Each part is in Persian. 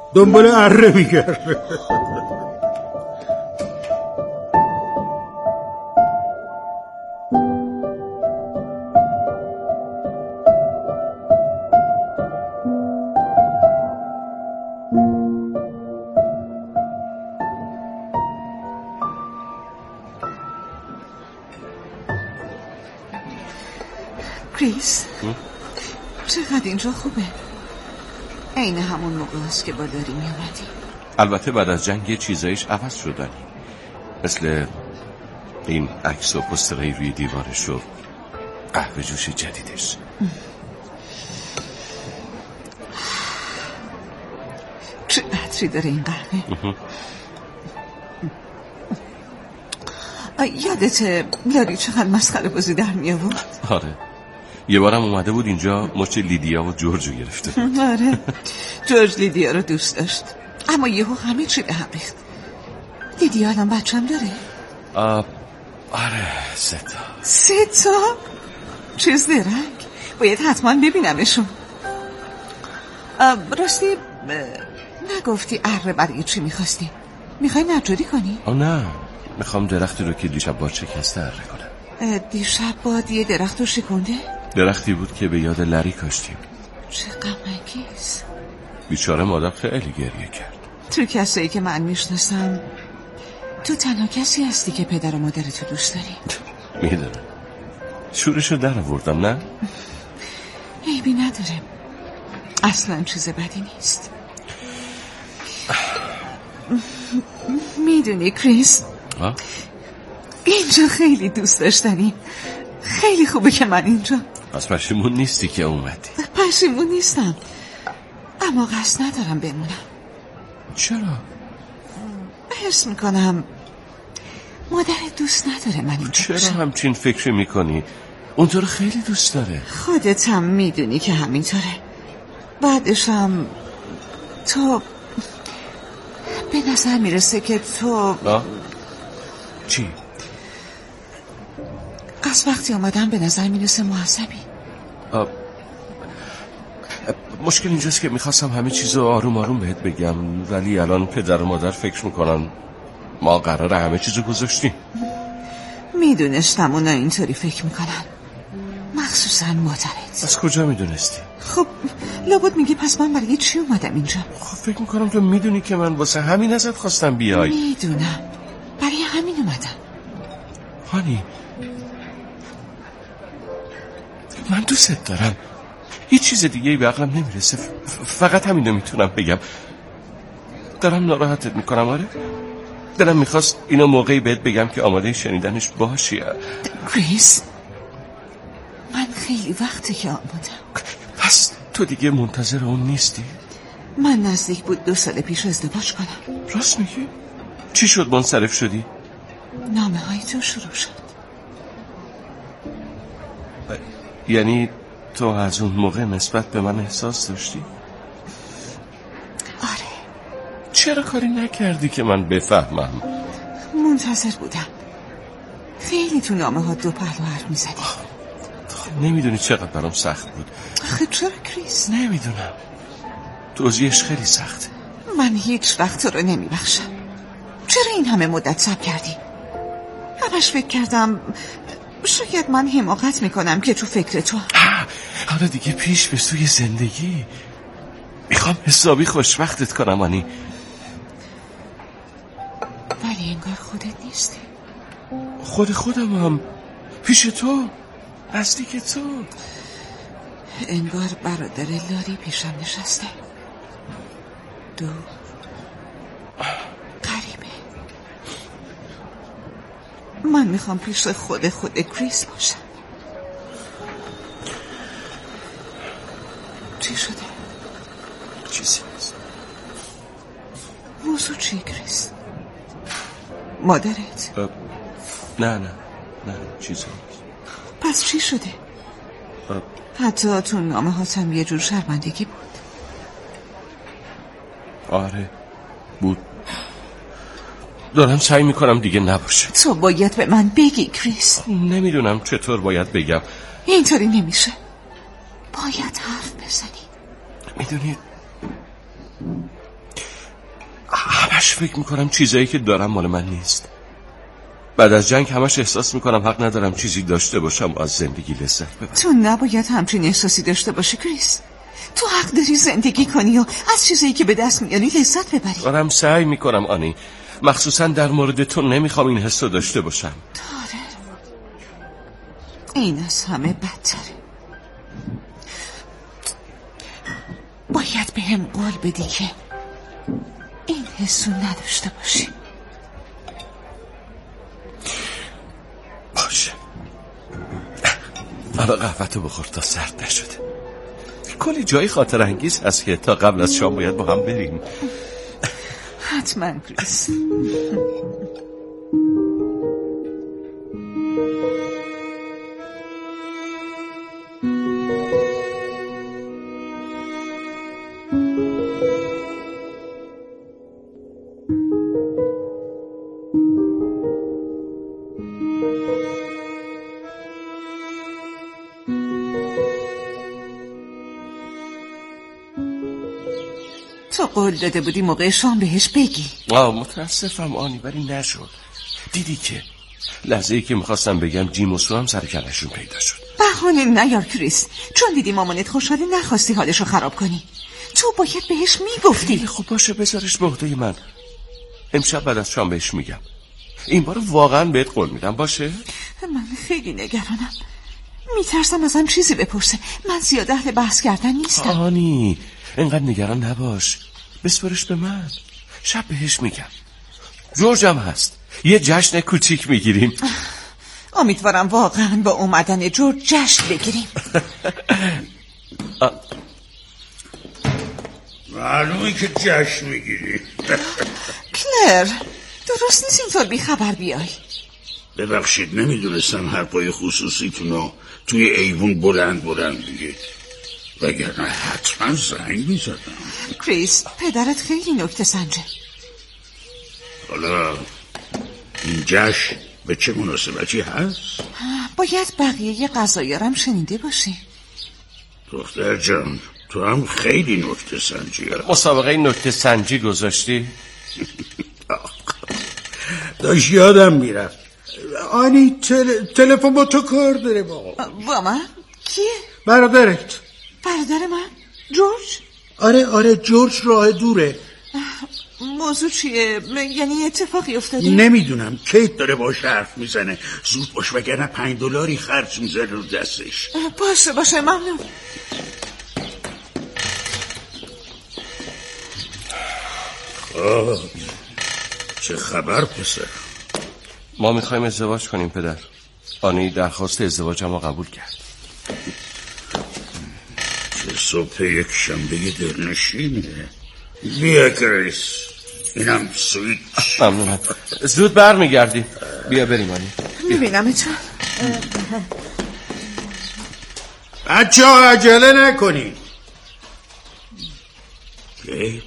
دنبال اره میگرده. کریس چقدر اینجا خوبه. عین همون موقع هست که با داری می اومدی. البته بعد از جنگ یه چیزایش عوض شدنی، مثل این عکس و پسترهای روی دیوارش و قهوه جوش جدیدش. چه عطری داره این قهوه. یادته لاری چقدر مسخره بازی در می آورد؟ آره، یه بارم اومده بود اینجا مچ لیدیا و جورجو گرفته. آره، جورج لیدیا رو دوست داشت، اما یهو همه چی به هم ریخت. لیدیا الان بچه‌م داره؟ آره، 3 تا؟ چیز درنگ، باید حتما ببینمشون. راستی نگفتی اره برای چی میخواستی؟ میخوای نجاری کنی؟ نه، میخوام درختی رو که دیشب باد شکسته اره کنم. دیشب باد یه درخت رو شکونده؟ درختی بود که به یاد لری کاشتیم. چه غم‌انگیز. بیچاره مادر خیلی گریه کرد. تو کسایی که من میشناسم تو تنها کسی هستی که پدر و مادرتو دوست داری. میدونم، شورشو در آوردم نه؟ عیبی نداره، اصلا چیز بدی نیست. میدونی کریس، اینجا خیلی دوست داشتنی. خیلی خوبه که من اینجا. پس پشیمون نیستی که اومدی؟ پشیمون نیستم، اما قصد ندارم بمونم. چرا؟ حس میکنم مادر دوست نداره من اینجا. چرا همچین فکر میکنی؟ اون تو رو خیلی دوست داره. خودت هم میدونی که همینطوره. بعدش هم تو به نظر میرسه که تو چی؟ از وقتی آمدن به نظر میرسه معصبی. مشکل اینجاست که میخواستم همه چیزو آروم آروم بهت بگم، ولی الان پدر و مادر فکر میکنن ما قراره همه چیزو گذاشتیم. میدونستم اونا اینطوری فکر میکنن، مخصوصا مادرت. از کجا میدونستی؟ خب لابد میگی پس من برای چی اومدم اینجا؟ خب فکر میکنم تو میدونی که من واسه همین ازت خواستم بیای. میدونم، برای همین اومدم. هانی، من دوست دارم، هیچ چیز دیگه به عقلم نمیرسه، فقط همینو میتونم بگم. دارم ناراحتت میکنم؟ آره، دلم میخواست اینو موقعی بهت بگم که آماده شنیدنش باشی. کریس، من خیلی وقته که آمادم. پس تو دیگه منتظر اون نیستی؟ من نزدیک بود 2 سال پیش ازدواج کنم. راست میگی؟ چی شد منصرف شدی؟ نامه های تو شروع شد. یعنی تو از اون موقع نسبت به من احساس داشتی؟ آره. چرا کاری نکردی که من بفهمم؟ منتظر بودم. خیلی تو نامه ها 2 پهلو حرف میزدی. نمیدونی چقدر برام سخت بود. آخه چرا کریس؟ نمیدونم، توضیحش خیلی سخته. من هیچ وقت تو رو نمیبخشم. چرا این همه مدت صبر کردی؟ همش فکر کردم شاید من حماقت میکنم که تو فکر تو. حالا دیگه پیش به سوی زندگی. میخوام حسابی خوشبختت کنم آنی. ولی انگار خودت نیستی. خودم هم پیش تو، نزدیک تو. انگار برادر لاری پیشم نشسته، دور، غریبه. من میخوام پیش خود کریس باشم. چی شده؟ چیزی نیست. موضوع چی کریس؟ مادرت؟ نه چیزی نیست. پس چی شده؟ حتی تو نامه هاتم یه جور شرمندگی بود. آره بود. دارم سعی میکنم دیگه نباشه. تو باید به من بگی کریس. نمیدونم چطور باید بگم. اینطوری نمیشه، باید حرف بزنی. میدونید همش فکر میکنم چیزایی که دارم مال من نیست. بعد از جنگ همش احساس میکنم حق ندارم چیزی داشته باشم و از زندگی لذت ببرم. تو نباید همچین احساسی داشته باشی کریس. تو حق داری زندگی کنی و از چیزایی که به دست میاری لذت ببری. دارم سعی میکنم آنی، مخصوصا در مورد تو نمیخوام این حس رو داشته باشم. داره این از همه بدتره. باید به هم قول بدی که این حس رو نداشته باشی. باشه، حالا قهوه‌تو بخور تا سرد نشده. کلی جای خاطر انگیز هست که تا قبل از شام باید با هم بریم. حتما کریس. تو قول داده بودی موقع شام بهش بگی. متاسفم آنی، ولی نشد. دیدی که لحظه‌ای که میخواستم بگم جیم و سو هم سر کلشون پیدا شد. بهانه نیار کریس، چون دیدی مامانت خوشحاله نخواستی حالشو خراب کنی. تو باید بهش میگفتی. خب باشه، بذارش به عهده من. امشب بعد از شام بهش میگم. این بار واقعا بهت قول میدم. باشه؟ من خیلی نگرانم. میترسم ازم چیزی بپرسه. من زیاد اهل بحث کردن نیستم. آنی اینقدر نگران نباش، بسپرش به من. شب بهش میگم. جورج هم هست، یه جشن کوچیک میگیریم. امیدوارم واقعا با اومدن جورج جشن بگیریم. معلومه که جشن میگیری. کلر، درست نیست اینطور بیخبر بیای. ببخشید، نمیدونستم حرفای خصوصیتونو توی ایوون بلند بگید، وگرنه حتما زنگ میزدم. کریس، پدرت خیلی نکته سنجه. حالا این جشن به چه مناسبتی هست؟ باید بقیه غذایارم شنیده باشی. دختر جان، تو هم خیلی نکته سنجی هست. مسابقه نکته سنجی گذاشتی؟ داشت یادم میرفت. آنی تلفن با تو کار داره. با من؟ کیه؟ برادرت. برادر من؟ جورج؟ آره جورج راه دوره. موضوع چیه؟ یعنی اتفاقی افتاده؟ نمیدونم، کیت داره باش حرف میزنه. زود باش وگرنه $5 خرج میزنه رو دستش. باشه ممنون. چه خبر پسر؟ ما میخوایم ازدواج کنیم پدر. آنی درخواست ازدواجم رو قبول کرد. چه صبح یک شنبه دلنشینه. بیا کریس، اینم سویت. ممنونم، زود برمیگردیم. بیا بریم آنی. میبینم تو. بچه ها عجله نکنی. کیت؟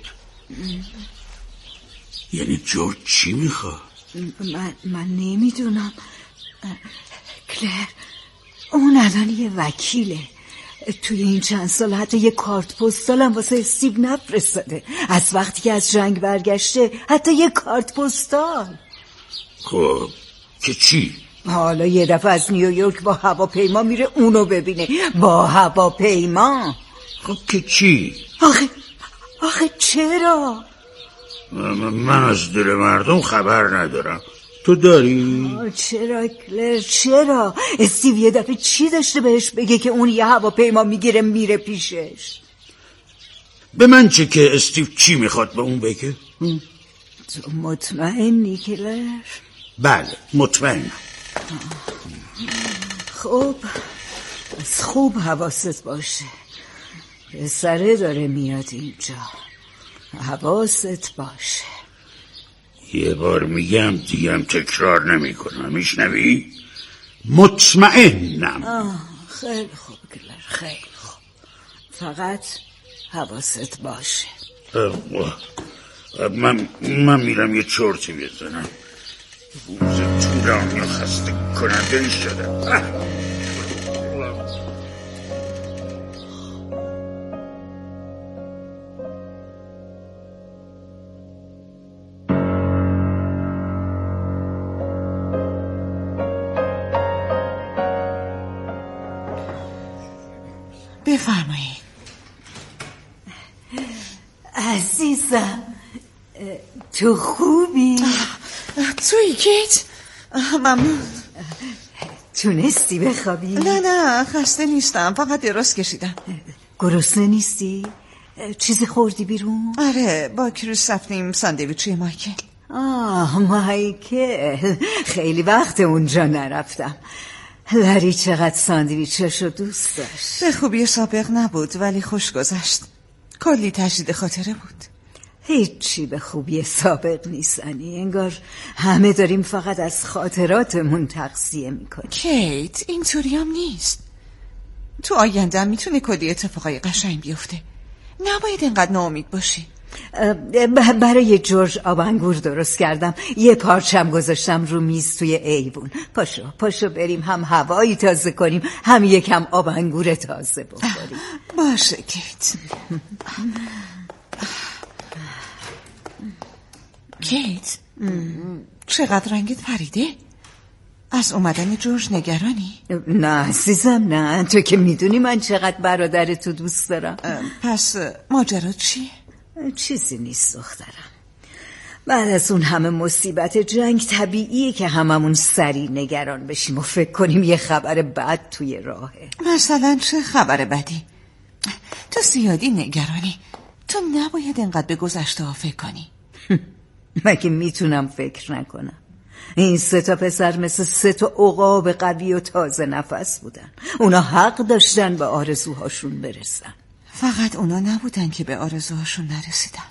یعنی جورج چی میخواد؟ من نمیدونم. کلر، اون الان یه وکیله. توی این چند سال حتی یه کارت پستالم واسه استیو نفرستاده. از وقتی که از جنگ برگشته حتی یه کارت پستال. خب که چی؟ حالا یه دفعه از نیویورک با هواپیما میره اونو ببینه. با هواپیما. خب که چی؟ آخه چرا؟ من از دل مردم خبر ندارم. تو داری؟ چرا کلر، چرا؟ استیو یه دفعه چی داشته بهش بگه که اون یه هواپیما میگیره میره پیشش؟ به من چه که استیو چی میخواد به اون بگه؟ تو مطمئنی کلر؟ بله مطمئنم. خب از خوب حواست باشه. پسره داره میاد اینجا، حواست باشه. یه بار میگم دیگم تکرار نمی کنم. میشنوی؟ مطمئنم. خیلی خوب کلر، خیلی خوب. فقط حواست باشه. من میرم یه چرتی بزنم. روز طولانی خسته کننده شدم. بفرمایید. عزیزم تو خوبی؟ توی کیت؟ ممنون. تونستی بخوابی؟ نه خسته نیستم، فقط دراز کشیدم. گرسنه نیستی؟ چیزی خوردی بیرون؟ آره با کریس رفتیم ساندویچی مایکل. مایکل، خیلی وقت اونجا نرفتم. لری چقدر ساندویچشو دوست داشت. به خوبی سابق نبود ولی خوش گذشت. کلی تجدید خاطره بود. هیچی به خوبی سابق نیستنی. انگار همه داریم فقط از خاطراتمون تقصیه میکنیم. کیت اینطوری هم نیست. تو آینده میتونه کلی اتفاقای قشنگ بیفته. نباید اینقدر ناامید باشی. برای جورج آب انگور درست کردم. یه پارچم گذاشتم رو میز توی ایوون. پاشو بریم هم هوایی تازه کنیم، هم یکم آب انگور تازه بخوریم. باشه کیت. کیت چقدر رنگت پریده؟ از اومدن جورج نگرانی؟ نه عزیزم نه، تو که میدونی من چقدر برادرتو دوست دارم. پس ماجرا چیه؟ چیزی نیست دخترم. بعد از اون همه مصیبت جنگ طبیعیه که هممون سریع نگران بشیم و فکر کنیم یه خبر بد توی راهه. مثلا چه خبر بدی؟ تو زیادی نگرانی. تو نباید اینقدر به گذشته ها فکر کنی. مگه میتونم فکر نکنم؟ این 3 پسر مثل 3 عقاب قوی و تازه نفس بودن. اونا حق داشتن به آرزوهاشون برسن. فقط اونا نبودن که به آرزوهاشون نرسیدن.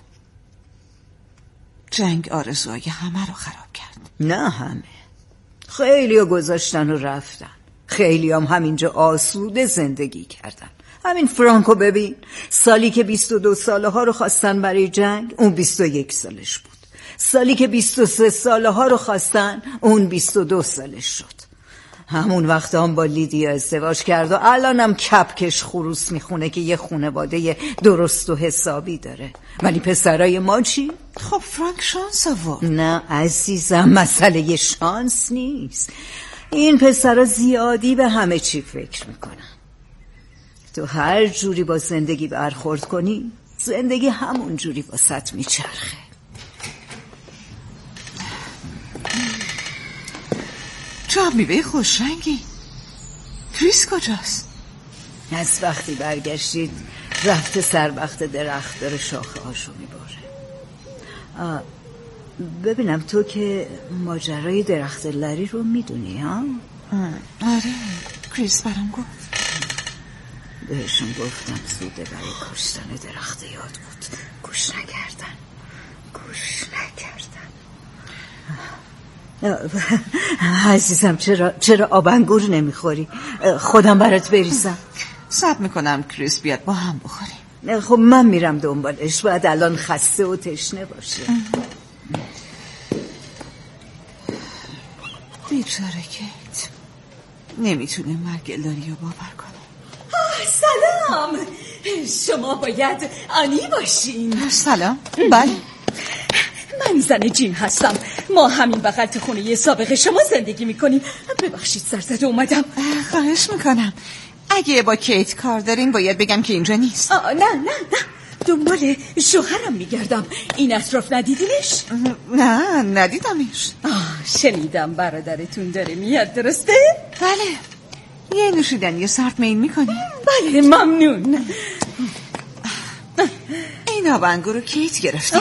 جنگ آرزوهای همه رو خراب کرد. نه همه. خیلی ها گذاشتن و رفتن. خیلی هم همینجا آسوده زندگی کردن. همین فرانکو ببین، سالی که 22 ساله ها رو خواستن برای جنگ اون 21 سالش بود. سالی که 23 ساله ها رو خواستن اون 22 سالش شد. همون وقت هم با لیدیا ازدواج کرد و الانم کپکش خروس میخونه که یه خانواده درست و حسابی داره. ولی پسرای ما چی؟ خب فرانک شانس آورد. نه عزیزم، مسئله شانس نیست. این پسرا زیادی به همه چی فکر میکنن. تو هر جوری با زندگی برخورد کنی، زندگی همون جوری واسط میچرخه. چه میوه خوش رنگی. کریس کجاست؟ از وقتی برگشتید رفته سر وقت درخت داره شاخه هاشو میباره. ببینم تو که ماجرای درخت لری رو میدونی ها؟ آره کریس برام گفت. بهشون گفتم زوده برای کشتن درخت یاد بود. گوش نکردن. عزیزم چرا آب انگور نمیخوری؟ خودم برات بریزم. صبر میکنم کریس بیاد با هم بخوریم. خب من میرم دنبالش، باید الان خسته و تشنه باشه. بیچاره کیت نمیتونه مرگ لاری رو باور کنه. سلام، شما باید آنی باشین. سلام. بله من زن جیم هستم. ما همین بغل تو خونه سابق شما زندگی میکنیم. ببخشید سرزده اومدم. خواهش میکنم. اگه با کیت کار دارین باید بگم که اینجا نیست. نه دنبال شوهرم میگردم. این اطراف ندیدینش؟ نه ندیدمش. شنیدم برادرتون داره میاد، درسته؟ بله. یه نوشیدنی سرد میل میکنی؟ بله ممنون. این آب انگور رو کیت گرفتی؟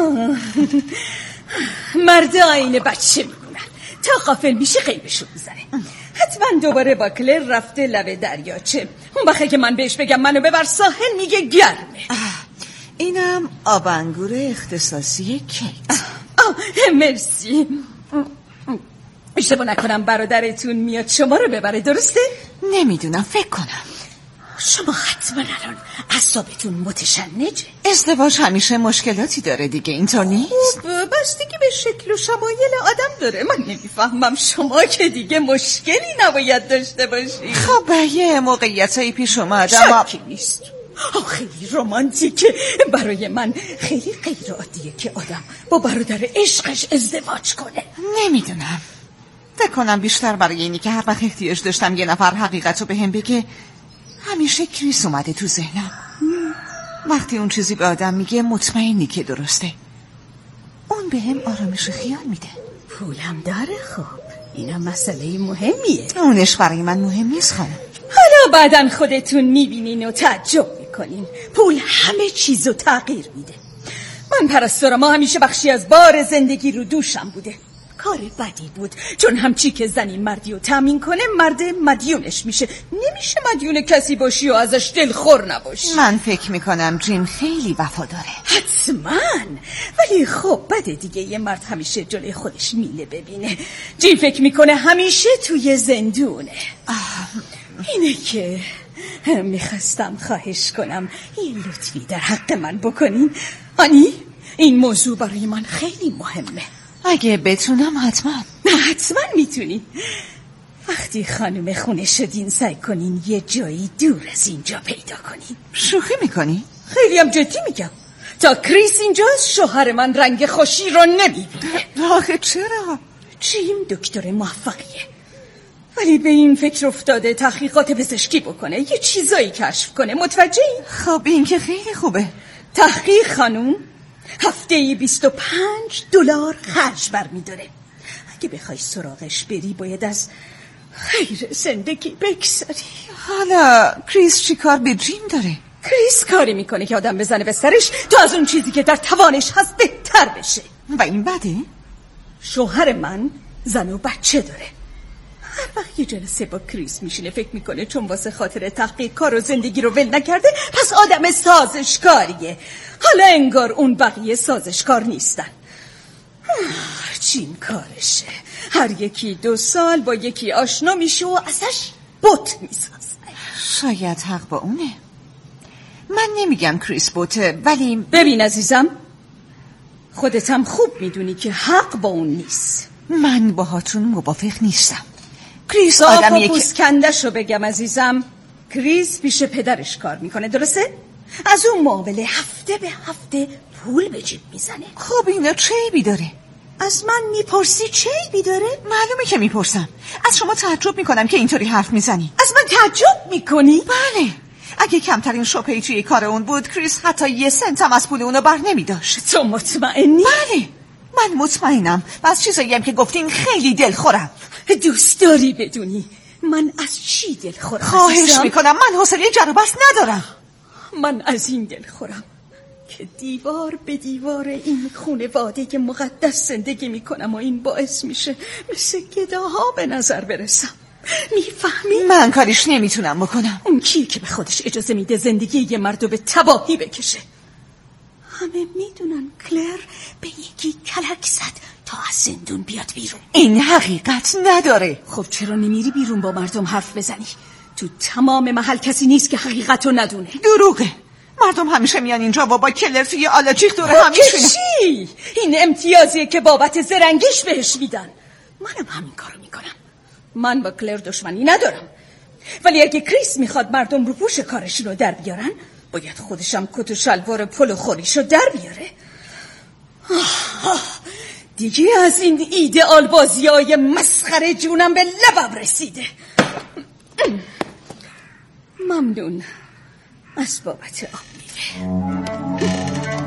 مرد آینه بچه میکنن، تا غافل میشه قیبشو میزنه. حتما دوباره با کلر رفته لب دریاچه. اون وقتی که من بهش بگم منو ببر ساحل میگه گرمه. اینم آب انگور اختصاصی کیت. مرسی. اشتباه نکنم برادرتون میاد شما رو ببره، درسته؟ نمیدونم، فکر کنم. شما حتما الان اعصابتون متشنجه. ازدواج همیشه مشکلاتی داره دیگه، اینطور نیست؟ بستگی به شکل و شمایل آدم داره. من نمیفهمم شما که دیگه مشکلی نباید داشته باشی. خب یه موقعیتایی پیش اومد شکی نیست. خیلی رمانتیکه. برای من خیلی غیر عادیه که آدم با برادر عشقش ازدواج کنه. نمیدونم، فکر کنم بیشتر برای اینی که هر وقت احتیاج داشتم یه نفر حقیقت رو به هم بگه همیشه کریس اومده تو ذهنم. وقتی اون چیزی به آدم میگه مطمئنی که درسته. اون به هم آرامش خیال میده. پولم داره. خب اینم مسئله مهمیه. اونش برای من مهم نیست خانم. حالا بعدن خودتون میبینین و تعجب میکنین. پول همه چیزو تغییر میده. من پرستارم همیشه بخشی از بار زندگی رو دوشم بوده. کار بدی بود، چون همچی که زنی مردی رو تامین کنه مرد مدیونش میشه. نمیشه مدیون کسی باشی و ازش دلخور نباشی. من فکر میکنم جیم خیلی وفاداره. حتما، ولی خب بده دیگه یه مرد همیشه جلوی خودش میله ببینه. جیم فکر میکنه همیشه توی زندونه. اینه که میخواستم خواهش کنم یه لطفی در حق من بکنین. آنی این موضوع برای من خیلی مهمه. اگه بتونم حتما. نه حتما میتونین. وقتی خانم خونه شدین سعی کنین یه جایی دور از اینجا پیدا کنین. شوخی میکنی؟ خیلی هم جدی میگم. تا کریس اینجاست شوهر من رنگ خوشی رو نمیبینه. آخه چرا؟ جیم دکتر موفقیه، ولی به این فکر افتاده تحقیقات پزشکی بکنه، یه چیزایی کشف کنه. متوجهی؟ خب این که خیلی خوبه. تحقیق خانوم هفته‌ای $25 خرج برمی‌داره. اگه بخوای سراغش بری باید از خیر زندگی بگذاری. حالا کریس چی کار به جیم داره؟ کریس کاری میکنه که آدم بزنه به سرش تا از اون چیزی که در توانش هست بهتر بشه. و این بده؟ شوهر من زن و بچه داره. هر وقت یه جلسه با کریس میشینه فکر میکنه چون واسه خاطر تحقیق کار و زندگی رو ول نکرده پس آدم سازشکاریه. حالا انگار اون بقیه سازشکار نیستن. چین کارشه. هر یکی 2 سال با یکی آشنا میشه و ازش بت میسازه. شاید حق با اونه. من نمیگم کریس بوته، ولی ببین عزیزم، خودت هم خوب میدونی که حق با اون نیست. من باهاتون موافق نیستم. کریس آدمیه که پوسکندشو بگم عزیزم، کریس پیش پدرش کار میکنه، درسته؟ از اون معامله هفته به هفته پول به جیب میزنه. خب اینا چه عیبی داره؟ از من میپرسی چه عیبی داره؟ معلومه که میپرسم. از شما تعجب میکنم که اینطوری حرف میزنی. از من تعجب میکنی؟ بله. اگه کمترین شبهه‌ای توی کار اون بود کریس حتی 1 سنت هم از پول اونو بر نمیداشت. تو مطمئنی؟ بله من مطمئنم. و از چیزایی هم که گفتین خیلی دلخورم. دوست داری بدونی من از چی دلخورم؟ خواهش میکنم، من حوصله جر و بحث ندارم. من از این دلخورم که دیوار به دیوار این خانواده که مقدس زندگی میکنم و این باعث میشه مثل گداها به نظر برسم. میفهمی؟ من کاریش نمیتونم بکنم. اون کیه که به خودش اجازه میده زندگی یه مردو به تباهی بکشه؟ همه میدونن کلر به یکی کلک زد تا از زندون بیاد بیرون. این حقیقت نداره. خب چرا نمیری بیرون با مردم حرف بزنی؟ تو تمام محل کسی نیست که حقیقتو ندونه. دروغه. مردم همیشه میان اینجا و با کلر توی آلاجیخ دوره هم میشونن. چی؟ این امتیازیه که بابت زرنگش بهش میدن. منم همین کارو میکنم. من با کلر دشمنی ندارم، ولی اگه کریس میخواد مردم رو پوش کارش رو در بیارن باید خودشم کت و شلوار پلو خوریشو در بیاره. دیگه از این ایدئال بازیای مسخره جونم به لبم رسیده. ممنون از بابت آب میوه.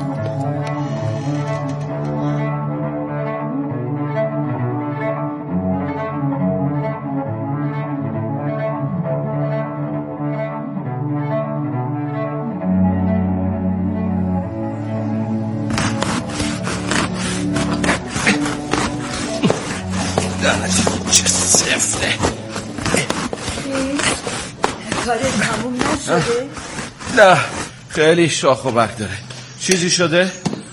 چه سفته. کارت تموم نشده؟ نه خیلی شاخ و برگ داره. چیزی شده؟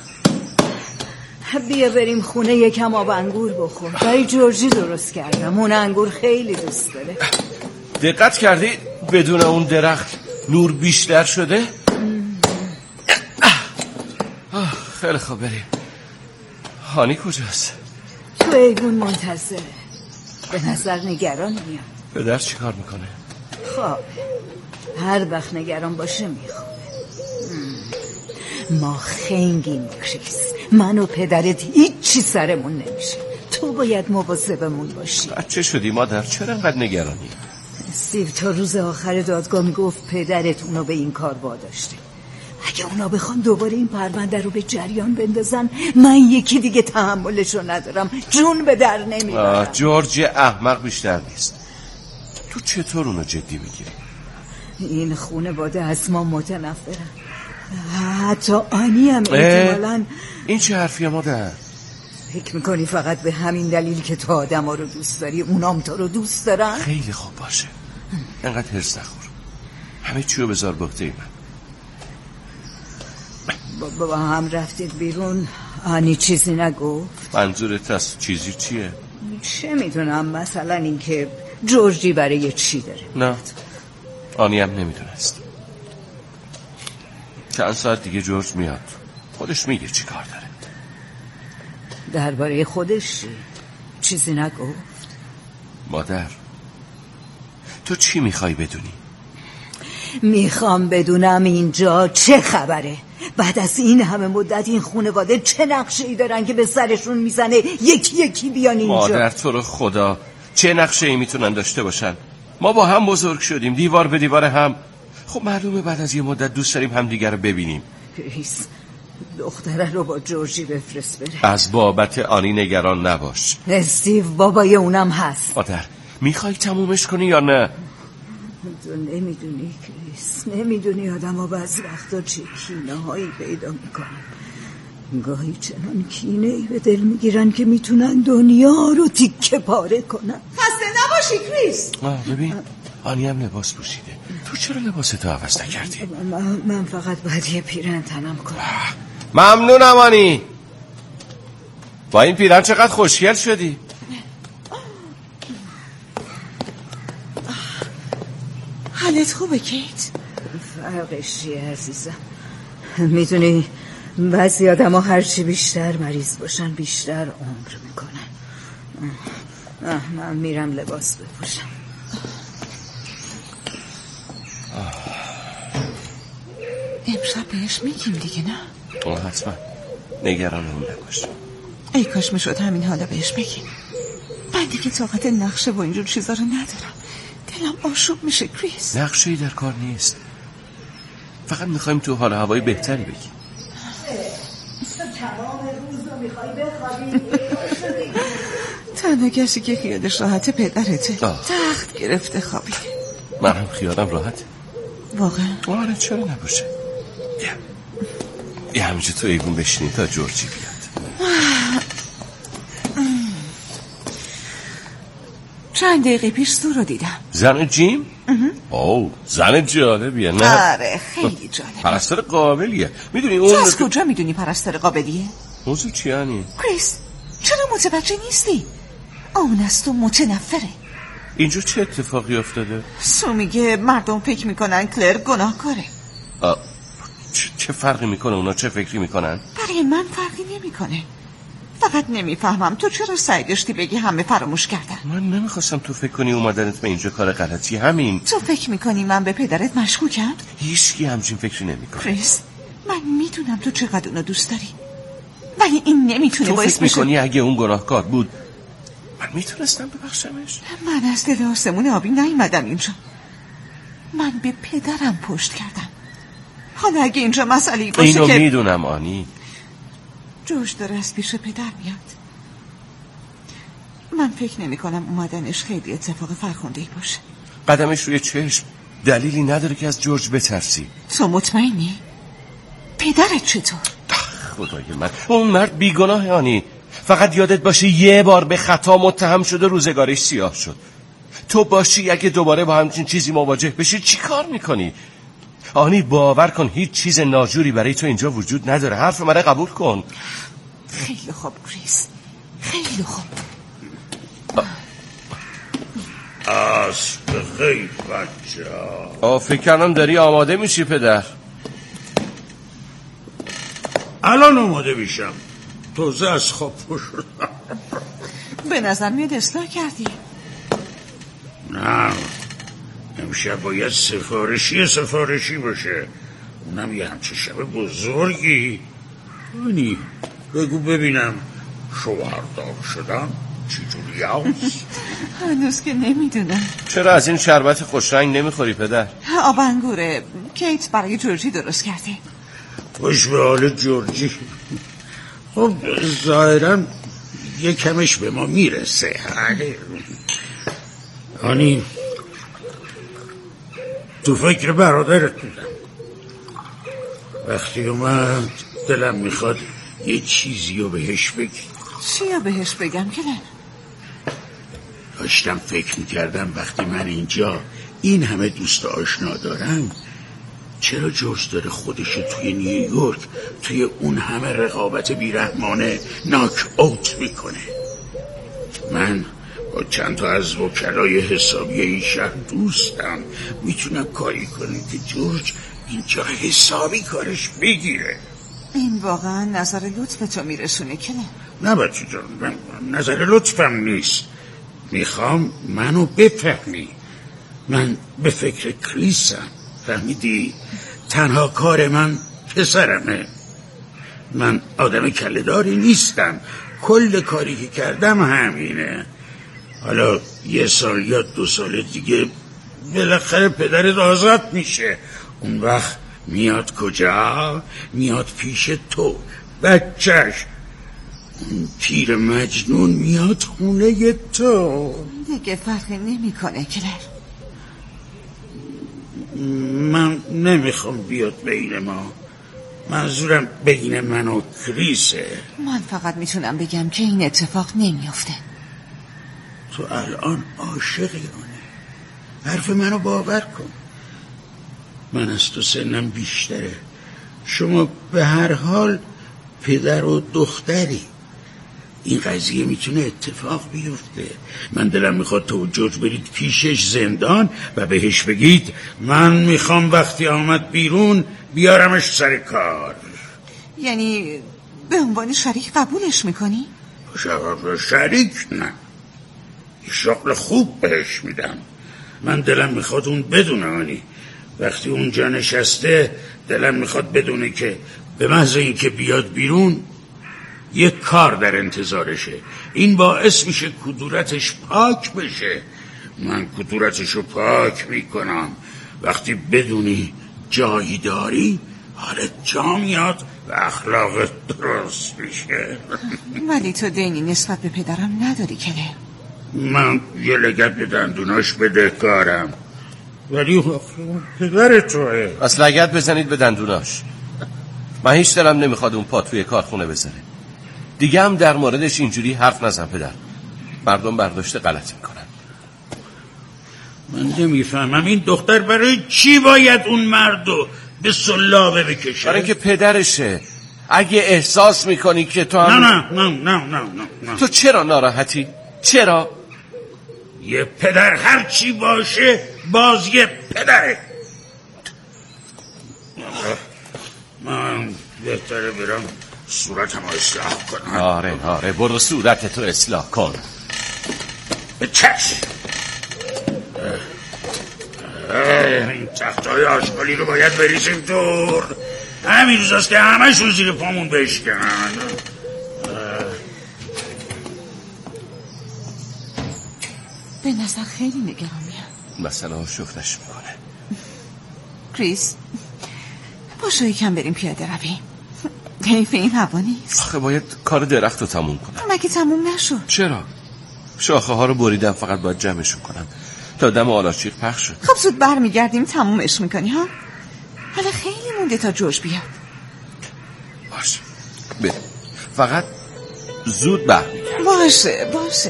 بیا بریم خونه یکم آب انگور بخور. برای جورجی درست کردم، اون انگور خیلی دوست داره. دقت کردی بدون اون درخت نور بیشتر شده؟ خیلی خوب بریم. هانی کجاست؟ تو ایوون منتظره. به نظر نگران میاد. پدر چی کار میکنه؟ خب هر وقت نگران باشه میخوابه. ما خنگیم کریس. من و پدرت هیچی سرمون نمیشه. تو باید مواظبمون باشی. بچه شدی مادر، چرا انقدر نگرانی؟ استیو تا روز آخر دادگاه میگفت پدرت اونو به این کار واداشته. اگه اونا بخوان دوباره این پرونده رو به جریان بندازن من یکی دیگه تحملشو ندارم. جون به در نمیبرم. جورج احمق بیشتر نیست. تو چطور اونو جدی میگیری؟ این خانواده از ما متنفرن. حتی آنی هم احتمالاً. این چه حرفیه مادر؟ فکر میکنی فقط به همین دلیل که تو آدم ها رو دوست داری اونام تو رو دوست دارن؟ خیلی خوب باشه. انقدر هرس نخور. همه چی رو بذار بخته من. با هم رفتید بیرون. آنی چیزی نگفت؟ منظورت از چیزی چیه؟ چه میدونم، مثلا این که جورجی برای چی داره. نه آنی هم نمیدونست. چند ساعت دیگه جورج میاد، خودش میگه چی کار داره. درباره خودش چیزی نگفت؟ مادر تو چی میخوای بدونی؟ میخوام بدونم اینجا چه خبره. بعد از این همه مدت این خانواده چه نقشه‌ای دارن که به سرشون میزنه یکی یکی بیان اینجا؟ مادر تو رو خدا چه نقشه‌ای میتونن داشته باشن؟ ما با هم بزرگ شدیم، دیوار به دیوار هم. خب معلومه بعد از یه مدت دوست داریم همدیگه رو ببینیم. کریس دختره رو با جورجی بفرست بره. از بابت آنی نگران نباش. استیو بابای اونم هست. مادر میخوای تمومش کنی یا نه؟ تو نمیدونی کریس، نمیدونی آدم ها بعضی وقتا چه کینه هایی پیدا میکنن. گاهی چنان کینه ای به دل میگیرن که میتونن دنیا رو تیکه پاره کنن. خسته نباشی کریس. ببین آنی هم لباس پوشیده، تو چرا لباستو عوض نکردی؟ من فقط باید یه پیرن تنم کنم. ممنونم آنی. با این پیرن چقدر خوشگل شدی. حالت خوبه کیت؟ فرقش چیه عزیزم؟ میدونی بعضی آدم ها هرچی بیشتر مریض باشن بیشتر عمر میکنن. من میرم لباس بپوشم. امشب بهش میگیم دیگه نه؟ حتما نگران اون نباش. ای کاش میشد همین حالا بهش بگیم. من دیگه طاقت نقشه و اینجور چیزا رو ندارم. دلم آشوب میشه کریس. نقشه‌ای در کار نیست، فقط میخوایم تو حال هوای بهتری بگیم. تنها کسی که خیالش راحته پدرته. تخت گرفته خوابیده. من هم خیالم راحته. واقعا؟ آره چرا نباشه. یه همینجا تو ایوون بشینی تا جورجی بیاد. چند دقیقه پیش سو رو دیدم. زن جیم؟ زن جالبیه نه؟ آره خیلی جالبه. پرستار قابلیه. میدونی اون تو از کجا میدونی پرستار قابلیه؟ موضوع چی یعنی؟ کریس چرا متوجه نیستی؟ اون از تو متنفره. اینجا چه اتفاقی افتاده؟ سو میگه مردم فکر میکنن کلر گناهکاره. چه فرقی میکنه اونا چه فکری میکنن؟ برای من فرقی نمیکنه. فقط نمیفهمم تو چرا سعی داشتی بگی همه فراموش کردن. من نمیخواستم تو فکر کنی اومدنت به اینجا کار غلطی. همین. تو فکر میکنی من به پدرت مشکوکم؟ هیچکی همچین فکری نمیکنه. کریس من میدونم تو چقدر اونو دوست داری، ولی این نمیتونه باعث بشه. تو فکر میکنی اگه اون گناهکار بود من میتونستم ببخشمش؟ من از دل آسمون آبی نیومدم اینجا. من به پدرم پشت کردم. حالا اگه اینجا مسئله باشه اینو که میدونم آنی. جوش داره از پیش پدر میاد. من فکر نمی کنم اومدنش خیلی اتفاق فرخنده‌ای باشه. قدمش روی چشم دلیلی نداره که از جورج بترسی. تو مطمئنی؟ پدرت چطور؟ خدای من اون مرد بیگناه آنی. فقط یادت باشه یه بار به خطا متهم شده روزگارش سیاه شد. تو باشی اگه دوباره با همچین چیزی مواجه بشی چی کار میکنی؟ آنی باور کن هیچ چیز ناجوری برای تو اینجا وجود نداره. حرف من قبول کن. خیلی خوب کریس، خیلی خوب. اسب خیلی بچه. فکر کردم داری آماده میشی پدر. الان آماده میشم. تازه از خواب شدم. به نظر میاد اصلاح کردی. نه امشب باید سفارشی باشه. اونم یه همچه شب بزرگی. بگو ببینم شوهردار شدم؟ چجوری هست؟ هنوز که نمیدونم. چرا از این شربت خوشرنگ نمیخوری پدر؟ آب انگوره، کیت برای جورجی درست کرده. خوش به حال جورجی. خب ظاهرا یه کمش به ما میرسه. آنی تو فکر برادرت بودم. وقتی اومد دلم میخواد یه چیزی رو بهش بگی. چی رو بهش بگم که نه؟ داشتم فکر میکردم وقتی من اینجا این همه دوست آشنا دارم، چرا جورج داره خودشو توی نیویورک توی اون همه رقابت بیرحمانه ناک اوت میکنه. من با چند تا از وکلای حسابی این شهر دوستم، میتونم کاری کنم که جورج اینجا حسابی کارش بگیره. این واقعا نظر لطف تو میرسونه که نه؟ نه بچه جان، نظر لطفم نیست. میخوام منو بفهمی. من به فکر کریسم، فهمیدی؟ تنها کار من پسرمه. من آدم کله‌داری نیستم، کل کاری که کردم همینه. حالا 1 سال یا 2 سال دیگه بالاخره پدرت آزاد میشه. اون وقت میاد کجا؟ میاد پیش تو بچهش. اون پیر مجنون میاد خونه تو. دیگه فرقی نمیکنه کلر. من نمیخوام بیاد بین ما. منظورم بین من و کریسه. من فقط میتونم بگم که این اتفاق نمیافته. تو الان عاشقی اونه. حرف منو باور کن. من از تو سنم بیشتره. شما به هر حال پدر و دختری. این قضیه میتونه اتفاق بیفته. من دلم میخواد تو و جورج برید پیشش زندان و بهش بگید من میخوام وقتی آمد بیرون بیارمش سر کار. یعنی به عنوان شریک قبولش میکنی؟ شریک نه، یه شغل خوب بهش میدم. من دلم میخواد اون بدونه. آنی وقتی اونجا نشسته دلم میخواد بدونه که به محض اینکه بیاد بیرون یک کار در انتظارشه. این باعث میشه کدورتش پاک بشه. من کدورتشو پاک میکنم. وقتی بدونی جایی داری حالت جا میاد و اخلاقت درست میشه. ولی تو دینی نسبت به پدرم نداری که نه؟ من یه لگد به دندوناش بدهکارم. ولی پدر توه. پس لگد بزنید به دندوناش. من هیچ دلم نمیخواد اون پا توی کارخونه بذاره. دیگه هم در موردش اینجوری حرف نزن پدر. مردم برداشته غلط میکنن. من نمیفهمم این دختر برای چی باید اون مردو به سلابه بکشه؟ برای که پدرشه. اگه احساس میکنی که تو هم نه. تو چرا ناراحتی؟ چرا؟ یه پدر هر چی باشه باز یه پدره. من بهتره برم صورتم اصلاح کنم. آره برو صورتتو اصلاح کن. به چشم. این تختای آشغالی رو باید بریزیم دور. همین روزاست که همه‌شون زیر پامون بشکنن. به نظر خیلی نگران میاد. مثلا شفتش میکنه. کریس پاشو یکم بریم پیاده رویم. حیف این هوا نیست. آخه باید کار درخت رو تموم کنم. مگه تموم نشد؟ چرا؟ شاخه ها رو بریدم، فقط باید جمعشون کنم تا دم آلاچیق پخش شد. خب زود برمیگردیم تمومش میکنی ها. حالا خیلی مونده تا جورج بیاد. باشه بریم، فقط زود برمیگردیم. باشه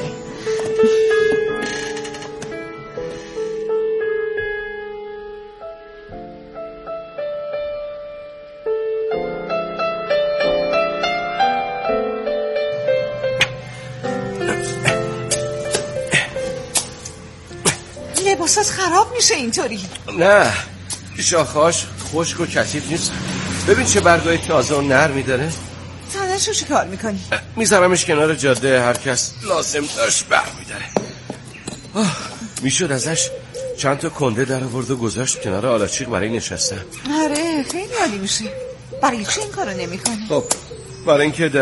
لباسات خراب میشه اینطوری. نه شاخهاش خشک و کثیف نیست. ببین چه برگای تازه و نرمی داره. تنشو چی کار میکنی؟ میذارمش کنار جاده، هر کس لازم داشت برمیداره. میشد ازش چند تا کنده در آورد و گذاشت کنار آلاچیق برای نشستن. آره خیلی عالی میشه. برای چی این کارو نمیکنی؟ خب برای اینکه